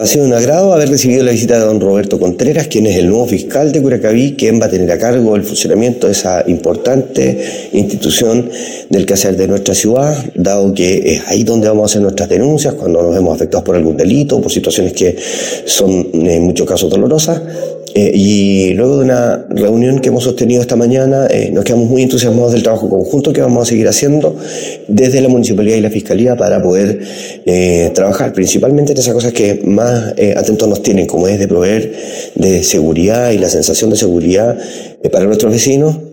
Ha sido un agrado haber recibido la visita de don Roberto Contreras, quien es el nuevo fiscal de Curacaví, quien va a tener a cargo el funcionamiento de esa importante institución del quehacer de nuestra ciudad, dado que es ahí donde vamos a hacer nuestras denuncias cuando nos vemos afectados por algún delito o por situaciones que son en muchos casos dolorosas. Y luego de una reunión que hemos sostenido esta mañana, nos quedamos muy entusiasmados del trabajo conjunto que vamos a seguir haciendo desde la Municipalidad y la Fiscalía para poder trabajar principalmente en esas cosas que más atentos nos tienen, como es de proveer de seguridad y la sensación de seguridad para nuestros vecinos.